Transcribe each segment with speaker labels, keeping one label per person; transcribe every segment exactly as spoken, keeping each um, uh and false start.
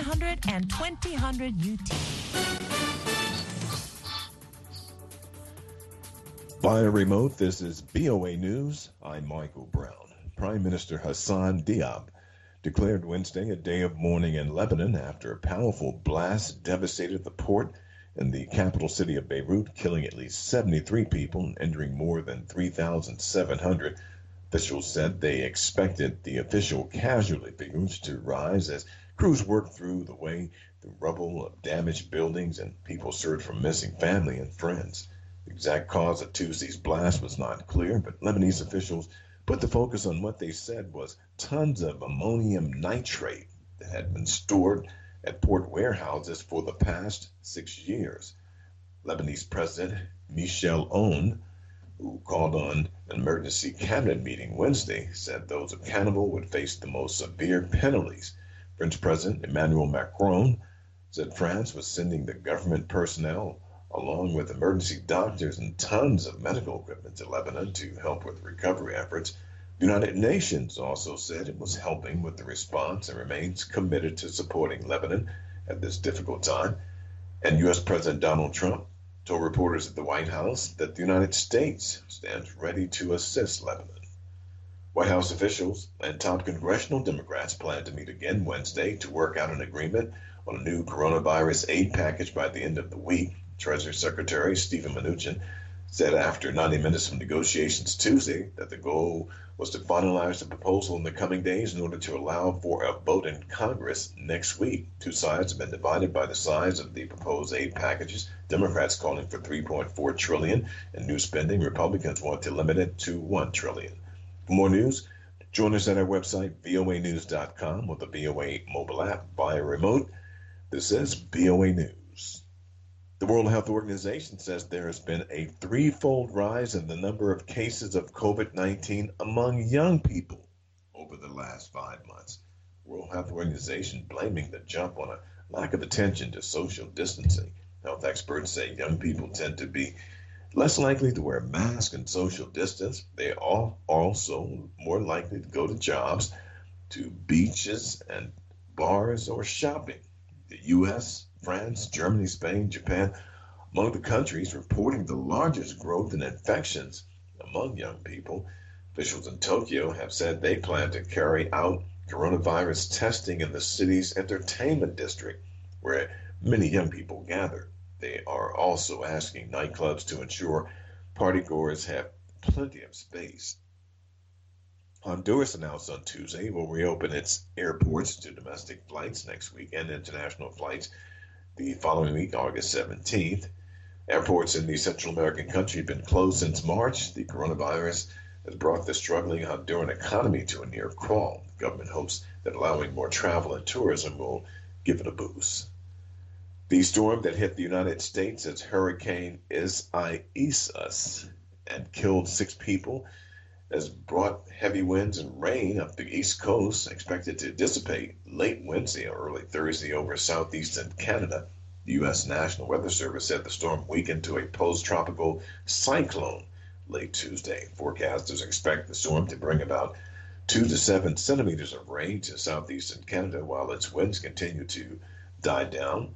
Speaker 1: hundred and twenty hundred U T.
Speaker 2: Via remote, this is V O A News. I'm Michael Brown. Prime Minister Hassan Diab declared Wednesday a day of mourning in Lebanon after a powerful blast devastated the port in the capital city of Beirut, killing at least seventy-three people and injuring more than three thousand seven hundred. Officials said they expected the official casualty figures to rise as crews worked through the way through rubble of damaged buildings and people searched for missing family and friends. The exact cause of Tuesday's blast was not clear, but Lebanese officials put the focus on what they said was tons of ammonium nitrate that had been stored at port warehouses for the past six years. Lebanese President Michel Aoun, who called on an emergency cabinet meeting Wednesday, said those accountable would face the most severe penalties. French President Emmanuel Macron said France was sending the government personnel along with emergency doctors and tons of medical equipment to Lebanon to help with recovery efforts. The United Nations also said it was helping with the response and remains committed to supporting Lebanon at this difficult time. And U S President Donald Trump told reporters at the White House that the United States stands ready to assist Lebanon. White House officials and top congressional Democrats plan to meet again Wednesday to work out an agreement on a new coronavirus aid package by the end of the week. Treasury Secretary Stephen Mnuchin said after ninety minutes of negotiations Tuesday that the goal was to finalize the proposal in the coming days in order to allow for a vote in Congress next week. Two sides have been divided by the size of the proposed aid packages. Democrats calling for three point four trillion dollars in new spending. Republicans want to limit it to one trillion dollars. For more news, join us at our website, V O A news dot com, with the V O A mobile app via remote. This is V O A News. The World Health Organization says there has been a threefold rise in the number of cases of COVID nineteen among young people over the last five months. The World Health Organization blaming the jump on a lack of attention to social distancing. Health experts say young people tend to be less likely to wear masks and social distance. They are also more likely to go to jobs, to beaches and bars, or shopping. The U S, France, Germany, Spain, Japan, among the countries reporting the largest growth in infections among young people. Officials in Tokyo have said they plan to carry out coronavirus testing in the city's entertainment district, where many young people gather. They are also asking nightclubs to ensure partygoers have plenty of space. Honduras announced on Tuesday it will reopen its airports to domestic flights next week and international flights the following week, August seventeenth. Airports in the Central American country have been closed since March. The coronavirus has brought the struggling Honduran economy to a near crawl. The government hopes that allowing more travel and tourism will give it a boost. The storm that hit the United States as Hurricane Isaias and killed six people has brought heavy winds and rain up the East Coast, expected to dissipate late Wednesday or early Thursday over southeastern Canada. The U S National Weather Service said the storm weakened to a post-tropical cyclone late Tuesday. Forecasters expect the storm to bring about two to seven centimeters of rain to southeastern Canada while its winds continue to die down.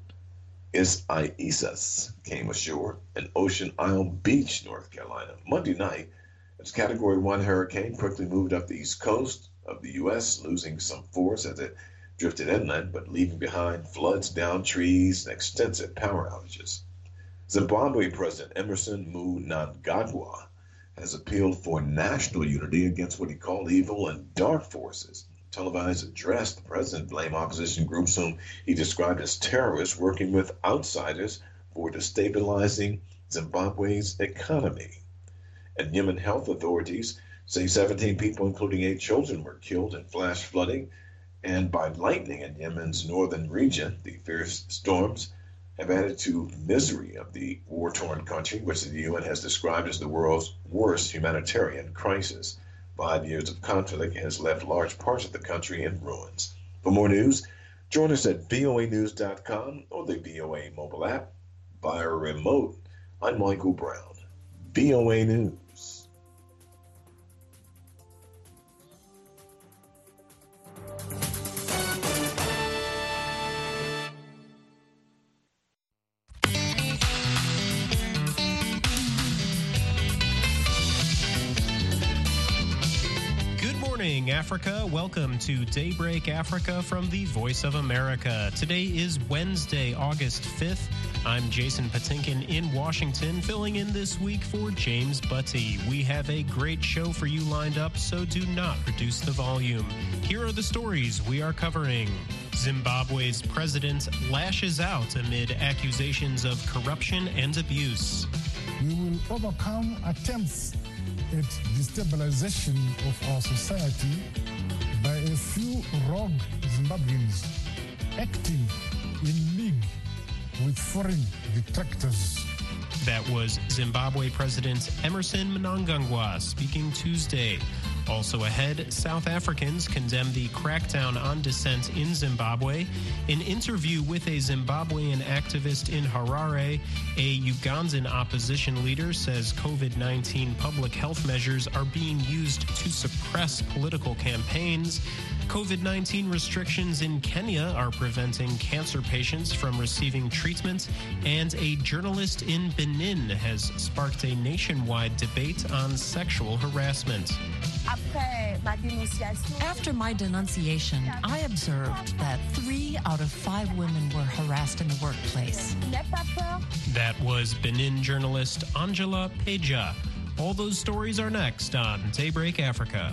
Speaker 2: Isaias came ashore in Ocean Isle Beach, North Carolina, Monday night. Its Category one hurricane quickly moved up the east coast of the U S, losing some force as it drifted inland, but leaving behind floods, downed trees, and extensive power outages. Zimbabwe President Emerson Mnangagwa has appealed for national unity against what he called evil and dark forces. In a televised address, the president blamed opposition groups whom he described as terrorists working with outsiders for destabilizing Zimbabwe's economy. And Yemen health authorities say seventeen people, including eight children, were killed in flash flooding and by lightning in Yemen's northern region. The fierce storms have added to misery of the war-torn country, which the U N has described as the world's worst humanitarian crisis. Five years of conflict has left large parts of the country in ruins. For more news, join us at V O A news dot com or the V O A mobile app via remote. I'm Michael Brown, V O A News.
Speaker 3: morning, Africa. Welcome to Daybreak Africa from the Voice of America. Today is Wednesday, August fifth. I'm Jason Patinkin in Washington, filling in this week for James Butty. We have a great show for you lined up, so do not reduce the volume. Here are the stories we are covering. Zimbabwe's president lashes out amid accusations of corruption and abuse.
Speaker 4: We will overcome attempts at destabilization of our society by a few rogue Zimbabweans acting in league with foreign detractors.
Speaker 3: That was Zimbabwe President Emmerson Mnangagwa speaking Tuesday. Also ahead, South Africans condemn the crackdown on dissent in Zimbabwe. An interview with a Zimbabwean activist in Harare. A Ugandan opposition leader says COVID nineteen public health measures are being used to suppress political campaigns. COVID nineteen restrictions in Kenya are preventing cancer patients from receiving treatment, and a journalist in Benin has sparked a nationwide debate on sexual harassment.
Speaker 1: After my denunciation, I observed that three out of five women were harassed in the workplace.
Speaker 3: That was Benin journalist Angela Peja. All those stories are next on Daybreak Africa.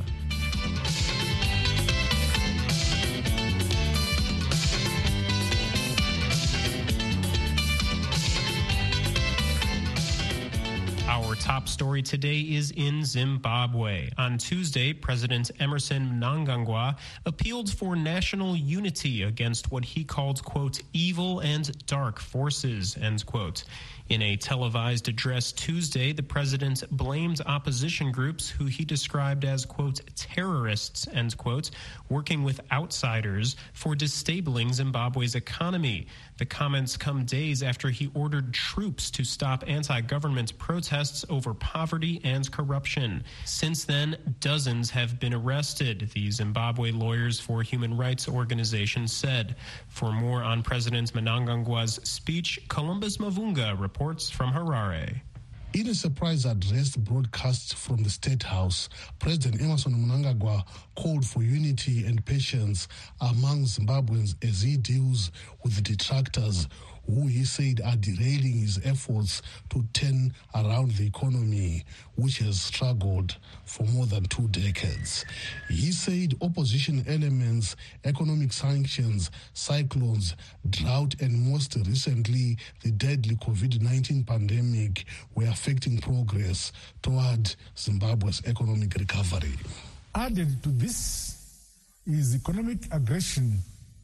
Speaker 3: Our top story today is in Zimbabwe. On Tuesday, President Emmerson Mnangagwa appealed for national unity against what he called, quote, evil and dark forces, end quote. In a televised address Tuesday, the president blamed opposition groups who he described as, quote, terrorists, end quote, working with outsiders for disabling Zimbabwe's economy. The comments come days after he ordered troops to stop anti-government protests over poverty and corruption. Since then, dozens have been arrested, the Zimbabwe Lawyers for Human Rights organization said. For more on President Mnangagwa's speech, Columbus Mavunga reports from Harare.
Speaker 5: In a surprise address broadcast from the State House, President Emmerson Mnangagwa called for unity and patience among Zimbabweans as he deals with the detractors who he said are derailing his efforts to turn around the economy, which has struggled for more than two decades. He said opposition elements, economic sanctions, cyclones, drought, and most recently the deadly COVID nineteen pandemic were affecting progress toward Zimbabwe's economic recovery.
Speaker 4: Added to this is economic aggression,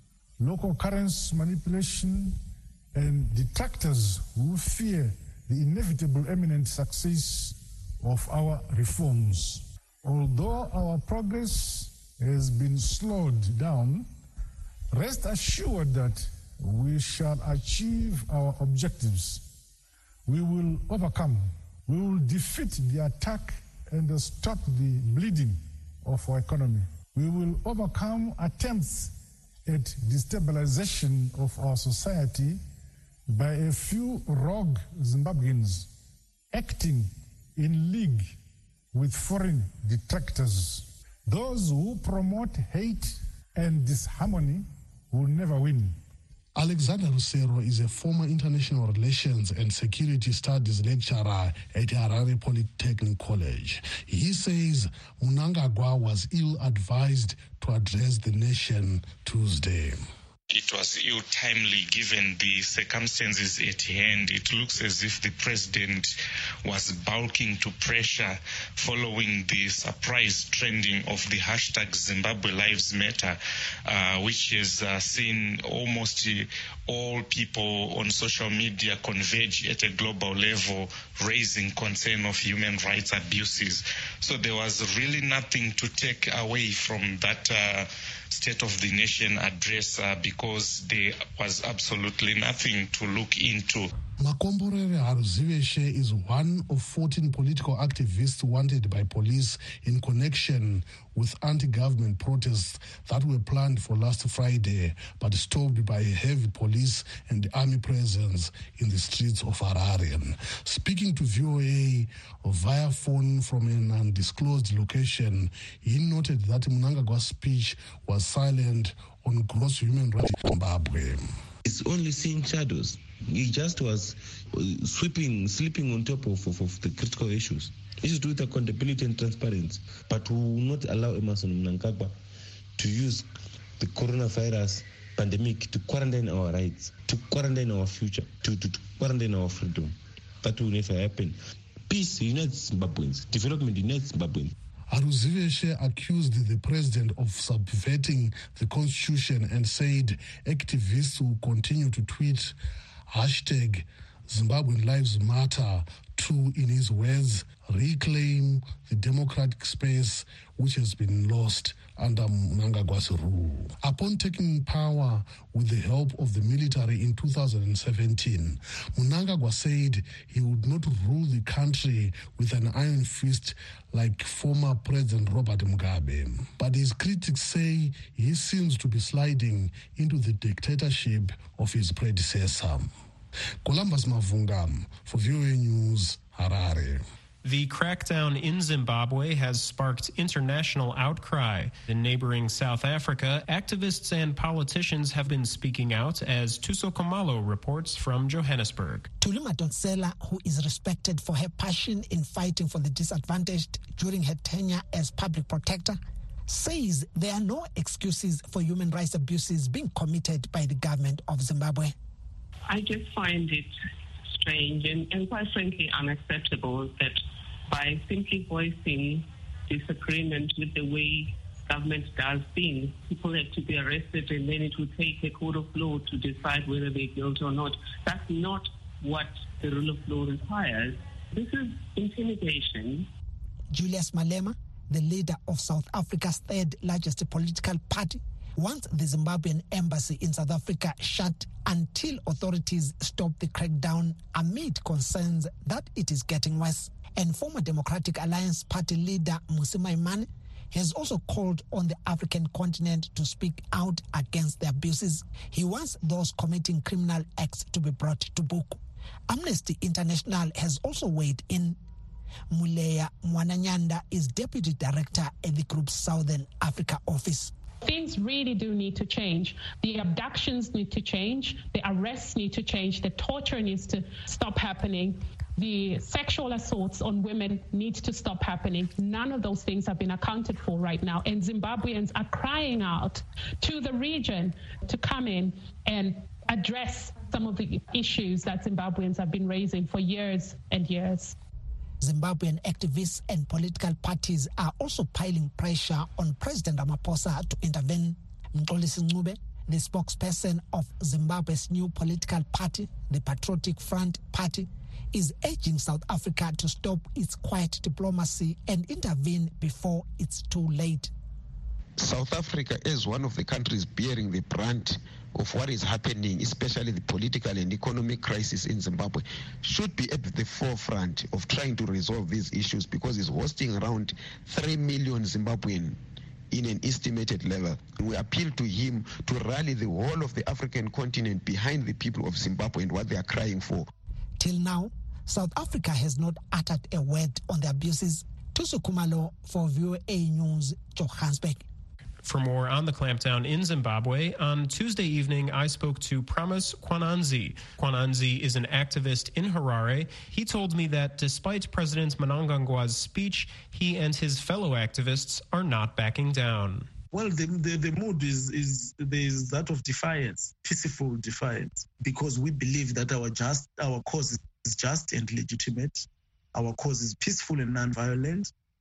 Speaker 4: local currency manipulation, and detractors who fear the inevitable imminent success of our reforms. Although our progress has been slowed down, rest assured that we shall achieve our objectives. We will overcome. We will defeat the attack and stop the bleeding of our economy. We will overcome attempts at destabilization of our society by a few rogue Zimbabweans acting in league with foreign detractors. Those who promote hate and disharmony will never win.
Speaker 5: Alexander Rusero is a former international relations and security studies lecturer at Harare Polytechnic College. He says Mnangagwa was ill-advised to address the nation Tuesday.
Speaker 6: It was ill-timely given the circumstances at hand. It looks as if the president was bulking to pressure following the surprise trending of the hashtag Zimbabwe Lives Matter, uh, which has uh, seen almost uh, all people on social media converge at a global level, raising concern of human rights abuses. So there was really nothing to take away from that uh, State of the Nation address uh, because there was absolutely nothing to look into.
Speaker 5: Makomborere Haruziveshe is one of fourteen political activists wanted by police in connection with anti-government protests that were planned for last Friday but stopped by heavy police and army presence in the streets of Harare. Speaking to V O A via phone from an undisclosed location, he noted that Mnangagwa's speech was silent on gross human rights in Zimbabwe.
Speaker 7: It's only seeing shadows. He just was sweeping, sleeping on top of, of, of the critical issues. Issues to do with accountability and transparency. But we will not allow Emmerson Mnangagwa to use the coronavirus pandemic to quarantine our rights, to quarantine our future, to, to, to quarantine our freedom. That will never happen. Peace unites Zimbabweans. Development unites Zimbabweans.
Speaker 5: Haruziveshe accused the president of subverting the constitution and said activists will continue to tweet hashtag Zimbabwean Lives Matter to, in his words, reclaim the democratic space which has been lost under Mnangagwa's rule. Upon taking power with the help of the military in two thousand seventeen, Mnangagwa said he would not rule the country with an iron fist like former President Robert Mugabe. But his critics say he seems to be sliding into the dictatorship of his predecessor. Columbus Mavunga for V O A News, Harare.
Speaker 3: The crackdown in Zimbabwe has sparked international outcry. In neighboring South Africa, activists and politicians have been speaking out, as Tuso Komalo reports from Johannesburg.
Speaker 8: Tuli Madonsela, who is respected for her passion in fighting for the disadvantaged during her tenure as public protector, says there are no excuses for human rights abuses being committed by the government of Zimbabwe.
Speaker 9: I just find it strange and, and quite frankly unacceptable that by simply voicing disagreement with the way government does things, people have to be arrested and then it will take a court of law to decide whether they're guilty or not. That's not what the rule of law requires. This is intimidation.
Speaker 8: Julius Malema, the leader of South Africa's third largest political party, wants the Zimbabwean embassy in South Africa shut until authorities stop the crackdown amid concerns that it is getting worse. And former Democratic Alliance Party leader Mmusi Maimane has also called on the African continent to speak out against the abuses. He wants those committing criminal acts to be brought to book. Amnesty International has also weighed in. Muleya Mwananyanda is deputy director at the group's Southern Africa office.
Speaker 10: Things really do need to change. The abductions need to change. The arrests need to change. The torture needs to stop happening. The sexual assaults on women need to stop happening. None of those things have been accounted for right now. And Zimbabweans are crying out to the region to come in and address some of the issues that Zimbabweans have been raising for years and years.
Speaker 8: Zimbabwean activists and political parties are also piling pressure on President Ramaphosa to intervene. Mxolisi Ncube, the spokesperson of Zimbabwe's new political party, the Patriotic Front Party, is urging South Africa to stop its quiet diplomacy and intervene before it's too late.
Speaker 7: South Africa is one of the countries bearing the brunt of what is happening, especially the political and economic crisis in Zimbabwe, should be at the forefront of trying to resolve these issues because it's hosting around three million Zimbabwean in an estimated level. We appeal to him to rally the whole of the African continent behind the people of Zimbabwe and what they are crying for.
Speaker 8: Till now, South Africa has not uttered a word on the abuses. Tuso Komalo for V O A News, Johannesburg.
Speaker 3: For more on the clampdown in Zimbabwe, on Tuesday evening, I spoke to Promise Kwananzi. Kwananzi is an activist in Harare. He told me that despite President Mnangagwa's speech, he and his fellow activists are not backing down.
Speaker 11: Well, the, the, the mood is, is there is that of defiance, peaceful defiance, because we believe that our just our cause is just and legitimate. Our cause is peaceful and non-violent.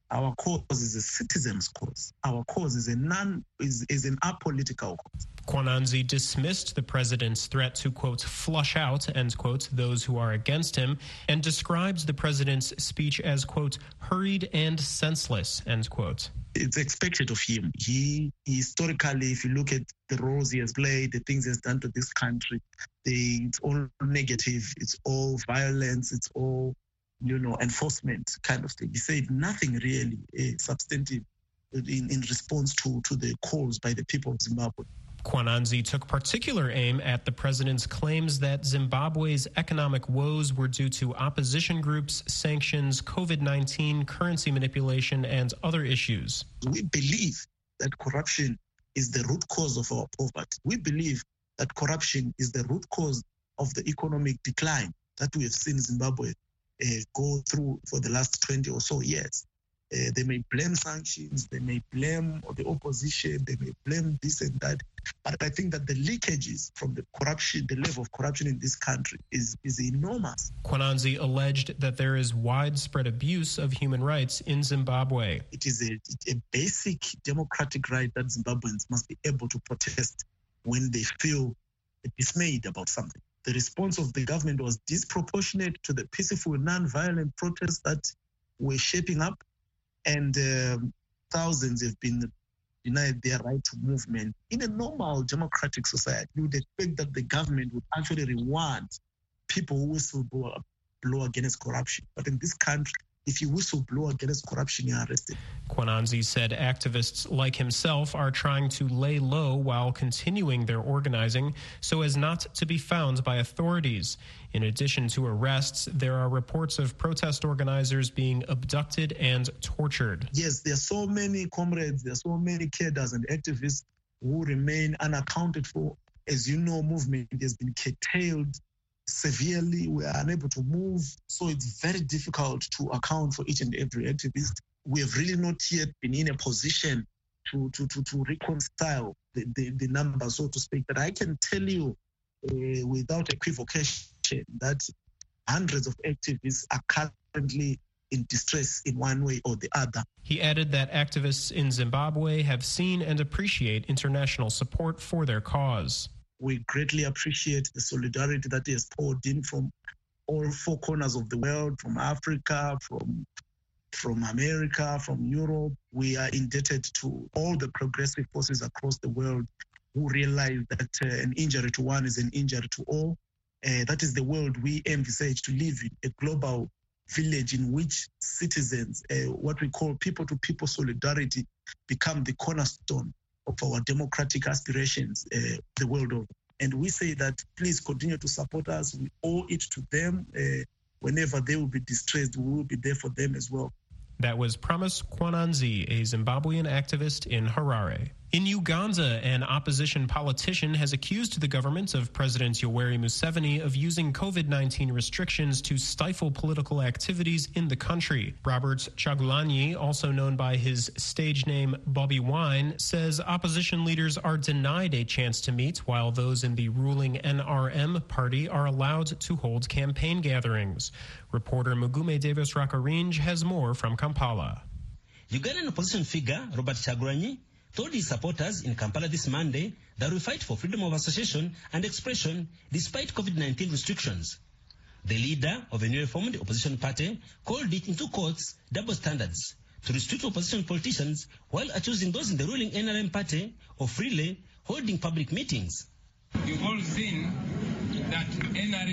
Speaker 11: Our cause is a citizen's cause. Our cause is a non is, is an apolitical cause.
Speaker 3: Kwananzi dismissed the president's threat to, quote, flush out, end quote, those who are against him, and describes the president's speech as, quote, hurried and senseless, end quote.
Speaker 11: It's expected of him. He, historically, if you look at the roles he has played, the things he has done to this country, they, it's all negative, it's all violence, it's all, you know, enforcement kind of thing. He said nothing really uh, substantive in, in response to, to the calls by the people of Zimbabwe.
Speaker 3: Kwananzi took particular aim at the president's claims that Zimbabwe's economic woes were due to opposition groups, sanctions, COVID nineteen, currency manipulation, and other issues.
Speaker 11: We believe that corruption is the root cause of our poverty. We believe that corruption is the root cause of the economic decline that we have seen Zimbabwe uh, go through for the last twenty or so years. Uh, they may blame sanctions, they may blame the opposition, they may blame this and that. But I think that the leakages from the corruption, the level of corruption in this country is, is enormous.
Speaker 3: Kwananzi alleged that there is widespread abuse of human rights in Zimbabwe.
Speaker 11: It is a, a basic democratic right that Zimbabweans must be able to protest when they feel dismayed about something. The response of the government was disproportionate to the peaceful, non-violent protests that were shaping up. And um, thousands have been denied their right to movement. In a normal democratic society, you would expect that the government would actually reward people who whistleblow blow against corruption. But in this country, if you whistleblow against corruption, you're arrested.
Speaker 3: Kwananzi said activists like himself are trying to lay low while continuing their organizing so as not to be found by authorities. In addition to arrests, there are reports of protest organizers being abducted and tortured.
Speaker 11: Yes, there are so many comrades, there are so many cadres and activists who remain unaccounted for. As you know, movement has been curtailed severely. We are unable to move. So it's very difficult to account for each and every activist. We have really not yet been in a position to, to, to, to reconcile the, the, the numbers, so to speak. But I can tell you uh, without equivocation that hundreds of activists are currently in distress in one way or the other.
Speaker 3: He added that activists in Zimbabwe have seen and appreciate international support for their cause.
Speaker 11: We greatly appreciate the solidarity that is poured in from all four corners of the world, from Africa, from, from America, from Europe. We are indebted to all the progressive forces across the world who realize that uh, an injury to one is an injury to all. Uh, that is the world we envisage to live in, a global village in which citizens, uh, what we call people-to-people solidarity, become the cornerstone of our democratic aspirations uh, the world over. And we say that please continue to support us. We owe it to them. Uh, whenever they will be distressed, we will be there for them as well.
Speaker 3: That was Promise Kwananzi, a Zimbabwean activist in Harare. In Uganda, an opposition politician has accused the government of President Yoweri Museveni of using COVID nineteen restrictions to stifle political activities in the country. Robert Chagulanyi, also known by his stage name Bobby Wine, says opposition leaders are denied a chance to meet while those in the ruling N R M party are allowed to hold campaign gatherings. Reporter Mugume Davis Rakarinj has more from Kampala.
Speaker 12: Ugandan opposition figure Robert Chagulanyi told his supporters in Kampala this Monday that we fight for freedom of association and expression despite COVID nineteen restrictions. The leader of a newly formed opposition party called it, into quotes, double standards to restrict opposition politicians while accusing those in the ruling N R M party of freely holding public meetings.
Speaker 13: You've all seen that N R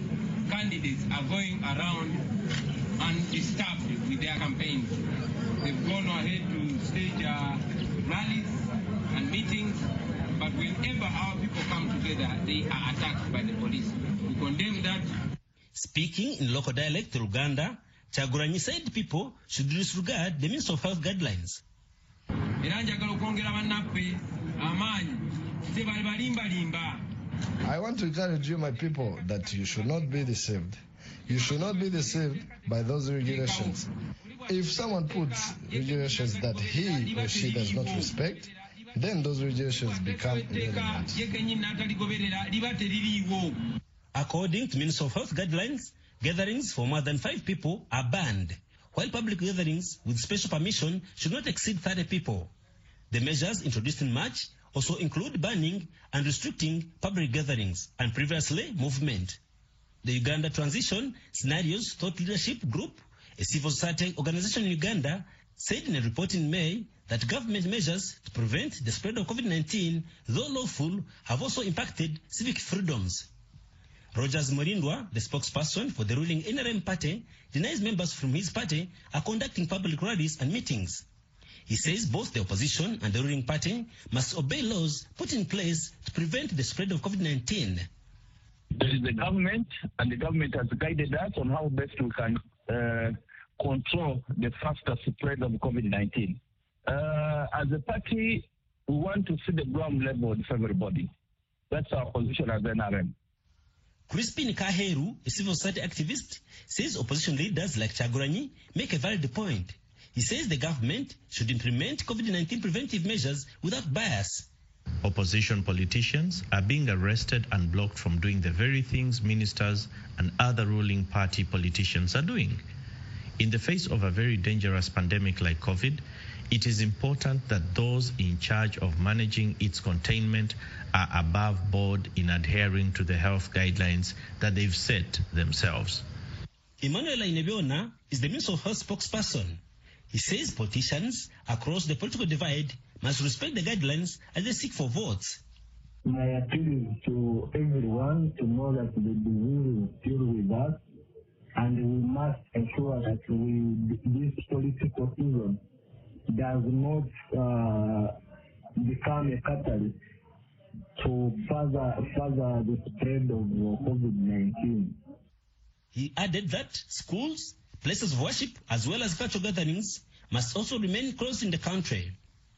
Speaker 13: M candidates are going around undisturbed with their campaigns. They've gone ahead to stage uh, rallies and meetings, but whenever our people come together, they are attacked by the police. We condemn that.
Speaker 12: Speaking in local dialect Uganda, Chagulanyi said people should disregard the Ministry of Health guidelines.
Speaker 14: I want to encourage you, my people, that you should not be deceived. You should not be deceived by those regulations. If someone puts regulations that he or she does not respect, then those regulations become irrelevant.
Speaker 12: According to Ministry of Health guidelines, gatherings for more than five people are banned, while public gatherings with special permission should not exceed thirty people. The measures introduced in March also include banning and restricting public gatherings and previously movement. The Uganda Transition Scenarios Thought Leadership Group, a civil society organization in Uganda, said in a report in May that government measures to prevent the spread of COVID nineteen, though lawful, have also impacted civic freedoms. Rogers Morindwa, the spokesperson for the ruling N R M party, denies members from his party are conducting public rallies and meetings. He says both the opposition and the ruling party must obey laws put in place to prevent the spread of COVID nineteen.
Speaker 15: There is the government, and the government has guided us on how best we can uh, control the faster spread of COVID nineteen. Uh, as a party, we want to see the ground level for everybody. That's our position as N R M.
Speaker 12: Crispin Kaheru, a civil society activist, says opposition leaders like Kyagulanyi make a valid point. He says the government should implement COVID nineteen preventive measures without bias.
Speaker 16: Opposition politicians are being arrested and blocked from doing the very things ministers and other ruling party politicians are doing. In the face of a very dangerous pandemic like COVID, it is important that those in charge of managing its containment are above board in adhering to the health guidelines that they've set themselves.
Speaker 12: Emmanuel Inebiona is the Minister of Health spokesperson. He says politicians across the political divide must respect the guidelines as they seek for votes.
Speaker 17: My appeal is to everyone to know that the disease is still with us, and we must ensure that we, this political season does not uh, become a catalyst to further, further the spread of COVID nineteen.
Speaker 12: He added that schools, places of worship, as well as cultural gatherings must also remain closed in the country.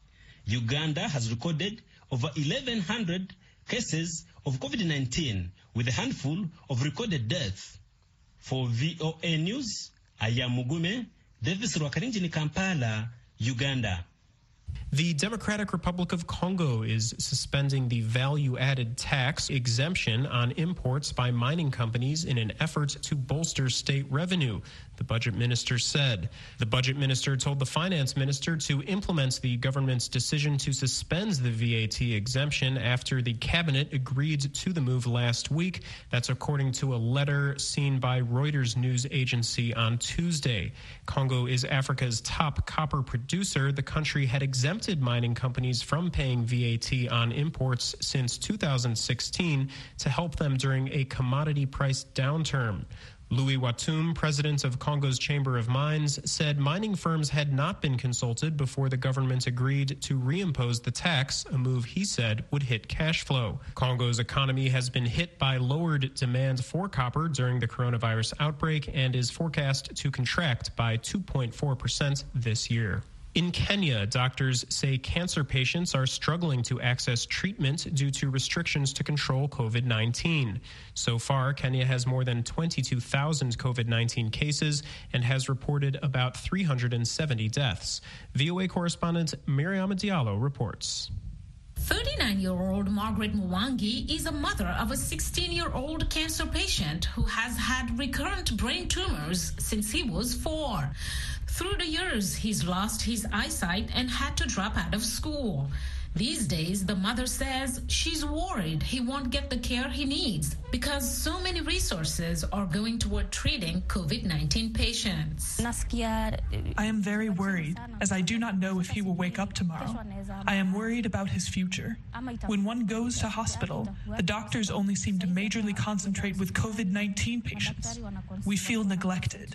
Speaker 12: Uganda has recorded over eleven hundred cases of COVID nineteen, with a handful of recorded deaths. For V O A News, I am Mugume, Davis Rwakarinji in Kampala, Uganda.
Speaker 3: The Democratic Republic of Congo is suspending the value-added tax exemption on imports by mining companies in an effort to bolster state revenue, the budget minister said. The budget minister told the finance minister to implement the government's decision to suspend the V A T exemption after the cabinet agreed to the move last week. That's according to a letter seen by Reuters news agency on Tuesday. Congo is Africa's top copper producer. The country had exempted mining companies from paying V A T on imports since two thousand sixteen to help them during a commodity price downturn. Louis Watum, president of Congo's Chamber of Mines, said mining firms had not been consulted before the government agreed to reimpose the tax, a move he said would hit cash flow. Congo's economy has been hit by lowered demand for copper during the coronavirus outbreak and is forecast to contract by two point four percent this year. In Kenya, doctors say cancer patients are struggling to access treatment due to restrictions to control COVID nineteen. So far, Kenya has more than twenty-two thousand COVID nineteen cases and has reported about three hundred seventy deaths. V O A correspondent Miriam Diallo reports.
Speaker 18: thirty-nine-year-old Margaret Mwangi is a mother of a sixteen-year-old cancer patient who has had recurrent brain tumors since he was four. Through the years, he's lost his eyesight and had to drop out of school. These days, the mother says she's worried he won't get the care he needs because so many resources are going toward treating COVID nineteen patients.
Speaker 19: I am very worried, as I do not know if he will wake up tomorrow. I am worried about his future. When one goes to hospital, the doctors only seem to majorly concentrate with COVID nineteen patients. We feel neglected.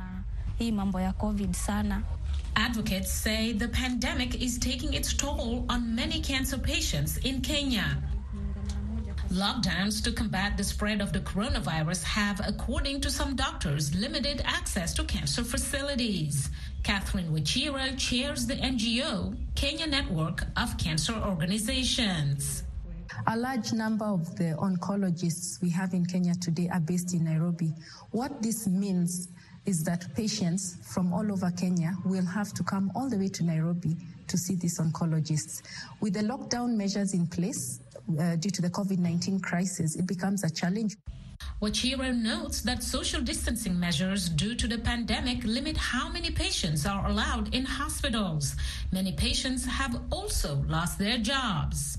Speaker 18: Advocates say the pandemic is taking its toll on many cancer patients in Kenya. Lockdowns to combat the spread of the coronavirus have, according to some doctors, limited access to cancer facilities. Catherine Wachira chairs the N G O, Kenya Network of Cancer Organizations.
Speaker 20: A large number of the oncologists we have in Kenya today are based in Nairobi. What this means is that patients from all over Kenya will have to come all the way to Nairobi to see these oncologists. With the lockdown measures in place uh, due to the COVID nineteen crisis, it becomes a challenge.
Speaker 18: Wachiro notes that social distancing measures due to the pandemic limit how many patients are allowed in hospitals. Many patients have also lost their jobs.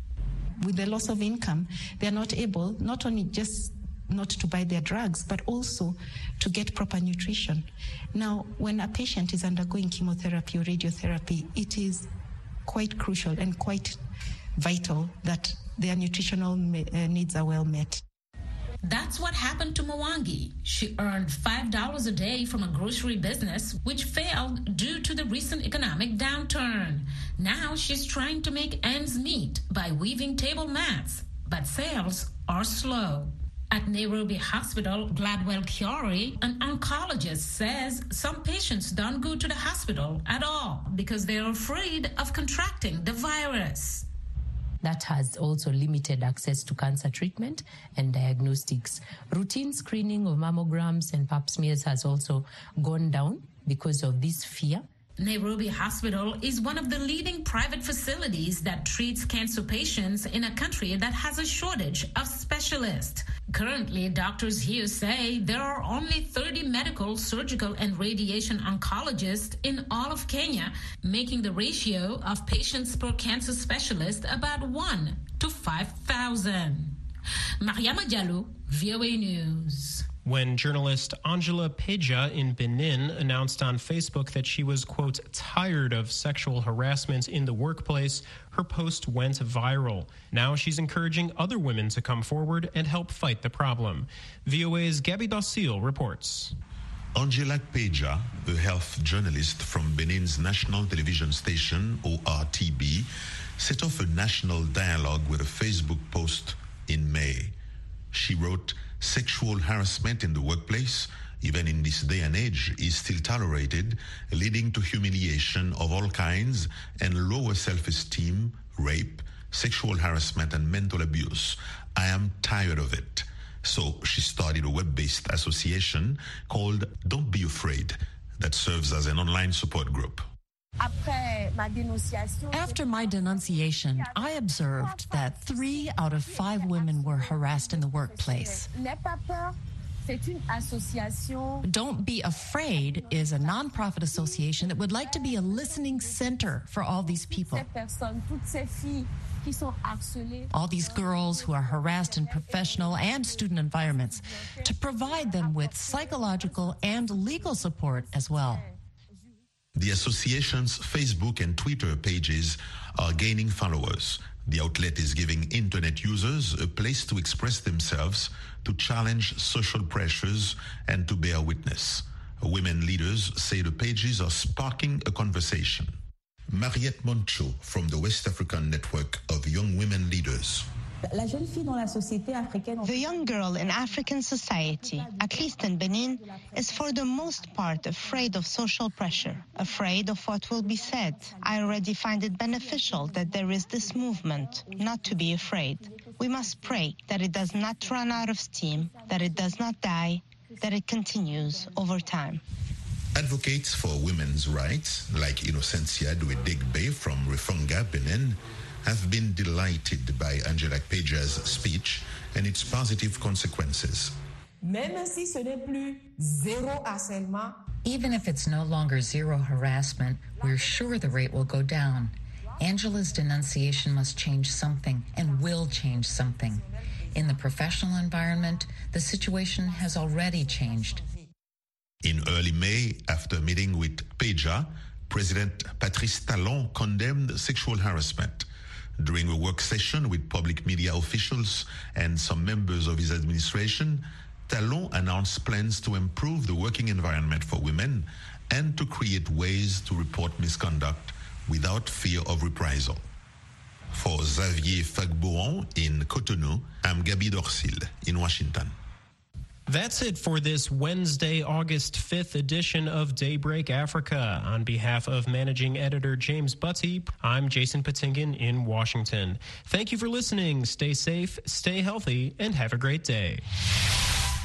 Speaker 21: With the loss of income, they're not able, not only just not to buy their drugs, but also to get proper nutrition. Now, when a patient is undergoing chemotherapy or radiotherapy, it is quite crucial and quite vital that their nutritional needs are well met.
Speaker 18: That's what happened to Mwangi. She earned five dollars a day from a grocery business, which failed due to the recent economic downturn. Now she's trying to make ends meet by weaving table mats, but sales are slow. At Nairobi Hospital, Gladwell Chiori, an oncologist, says some patients don't go to the hospital at all because they're afraid of contracting the virus.
Speaker 22: That has also limited access to cancer treatment and diagnostics. Routine screening of mammograms and pap smears has also gone down because of this fear.
Speaker 18: Nairobi Hospital is one of the leading private facilities that treats cancer patients in a country that has a shortage of specialists. Currently, doctors here say there are only thirty medical, surgical, and radiation oncologists in all of Kenya, making the ratio of patients per cancer specialist about one to five thousand. Mariama Diallo, V O A News.
Speaker 3: When journalist Angela Peja in Benin announced on Facebook that she was, quote, tired of sexual harassment in the workplace, her post went viral. Now she's encouraging other women to come forward and help fight the problem. V O A's Gabby Docile reports.
Speaker 23: Angela Peja, a health journalist from Benin's national television station, O R T B, set off a national dialogue with a Facebook post in May. She wrote, "Sexual harassment in the workplace, even in this day and age, is still tolerated, leading to humiliation of all kinds and lower self-esteem, rape, sexual harassment, and mental abuse. I am tired of it." So she started a web-based association called Don't Be Afraid that serves as an online support group.
Speaker 1: After my denunciation, I observed that three out of five women were harassed in the workplace. Don't Be Afraid is a nonprofit association that would like to be a listening center for all these people. All these girls who are harassed in professional and student environments, to provide them with psychological and legal support as well.
Speaker 23: The association's Facebook and Twitter pages are gaining followers. The outlet is giving internet users a place to express themselves, to challenge social pressures, and to bear witness. Women leaders say the pages are sparking a conversation. Mariette Moncho from the West African Network of Young Women Leaders.
Speaker 24: The young girl in African society, at least in Benin, is for the most part afraid of social pressure, afraid of what will be said. I already find it beneficial that there is this movement, not to be afraid. We must pray that it does not run out of steam, that it does not die, that it continues over time.
Speaker 23: Advocates for women's rights, like Innocencia Douedegbe from Refonga, Benin, have been delighted by Angela Peja's speech and its positive consequences.
Speaker 25: Even if it's no longer zero harassment, we're sure the rate will go down. Angela's denunciation must change something and will change something. In the professional environment, the situation has already changed.
Speaker 23: In early May, after meeting with Peja, President Patrice Talon condemned sexual harassment. During a work session with public media officials and some members of his administration, Talon announced plans to improve the working environment for women and to create ways to report misconduct without fear of reprisal. For Xavier Fagbouron in Cotonou, I'm Gaby Docile in Washington.
Speaker 3: That's it for this Wednesday, August fifth edition of Daybreak Africa. On behalf of managing editor James Butty, I'm Jason Patinkin in Washington. Thank you for listening. Stay safe, stay healthy, and have a great day.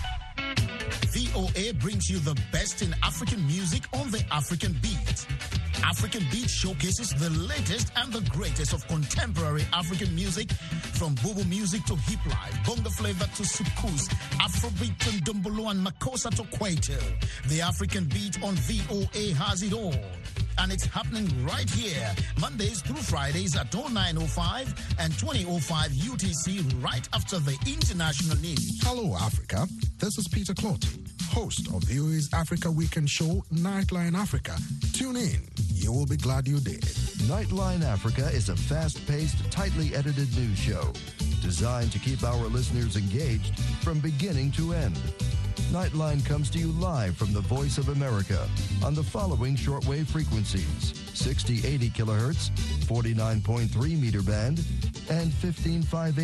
Speaker 26: V O A brings you the best in African music on the African beat.
Speaker 2: African Beat showcases the latest and the greatest of contemporary African music, from Bobo music to hip life, bonga flavor to soukous, Afrobeat to Ndombolo and Makossa to Kwaito. The African Beat on V O A has it all. And it's happening right here, Mondays through Fridays at oh nine oh five and twenty oh five U T C, right after the international news.
Speaker 4: Hello, Africa. This is Peter Clotty, host of V O A's Africa Weekend show, Nightline Africa. Tune in. You will be glad you did.
Speaker 5: Nightline Africa is a fast-paced, tightly edited news show designed to keep our listeners engaged from beginning to end. Nightline comes to you live from the Voice of America on the following shortwave frequencies: sixty eighty kilohertz, forty-nine point three meter band, and fifteen five eighty